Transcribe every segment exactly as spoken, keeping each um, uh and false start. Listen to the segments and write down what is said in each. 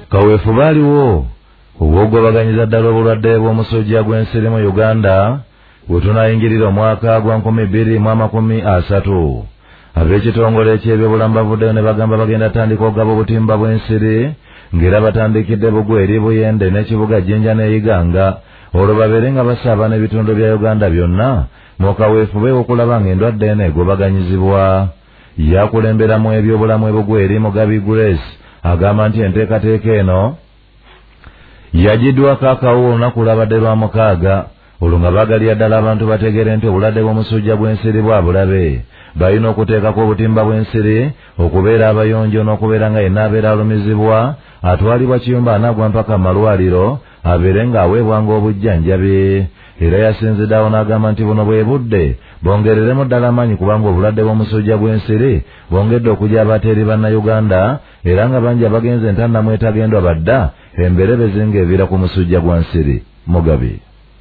kaweefu baaliwo obwogobaganyiza ddala obulwadde bw'omusujja gw'ensiri mu Uganda bwe tunaayingirira omwaka gwa nkumi bbiri mu amakumi asatu. Ab'ekitongole eky'ebyobulamu bavuddeyo ne bagamba bagenda tandika okugaba obutimba bw'ensiri ng'era batandikidde Bugweri, Buyende n'ekibuga Jinja n'Eyiganga olwo babeere nga basaaba n'ebitundu bya Uganda byonna mu kaweefube okulaba ng'endwadde eno egobaganyizibwa. Yakulemberamu ebyobulamu e Bugweri Mugabi Grace agamba nti enteekateeka eno yagiddwako akawo olunaku lwabadde lwa mukaaga olwo nga baagalira ddala abantu bategere nti obulwadde bw'omusujja gw'ensiri bwa bulabe. Balina okuteekako obutimba bw'ensiri okubeera abayonjo n'okubeera nga yenna abeera alumizibwa atwalibwa kiyumba anaagwa mpaka malwaliro abeere ng'aweebwanga obujjanjabi. Era yasinziddeawo n'agamba nti buno bwe budde bongereremu ddala amaanyi kubanga obulwadde bw'omusujja gw'ensiri bwongedde okujja abaate eri bannayuganda era nga bangi abagenze entannamu etagendwa badda emberebezi ng'eviira ku musujja gwa nsiri. Mugabe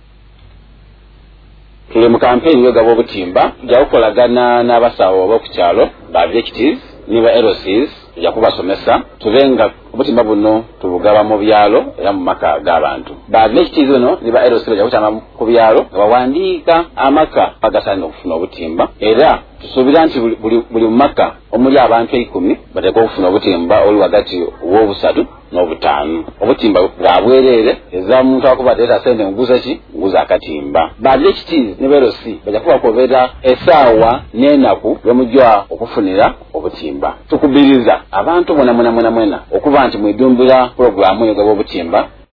tuli mu kampeni y'ogaba obutimba jakukolagana n'abasawo ab'okukyalo ba executives ne ba L O Cs tujja kubasomesa tubenga obutimba buno tubugaba mu byalo era mu maka g'abantu. Ba executives bano ne ba L O C bajja kutanga ku byalo nga bawandiika amaka agasaana okufuna obutimba era tusuubira nti buli mu maka omuli abantu ikumi bateekwa okufuna obutimba oli wagati w'obusatu n'obutaano. Obutimba bwa bwereere eza muntu akuba teeta sente nguza ki nguza akatimba. Ba executives ne ba L O C bajja kubakoberera essaawa n'ennaku lwemujja okufunira obutimba. Tukubiriza abantu mwena mwena mwena mwena okuba nti mwidumbira puroguramu y'ogaba obutimba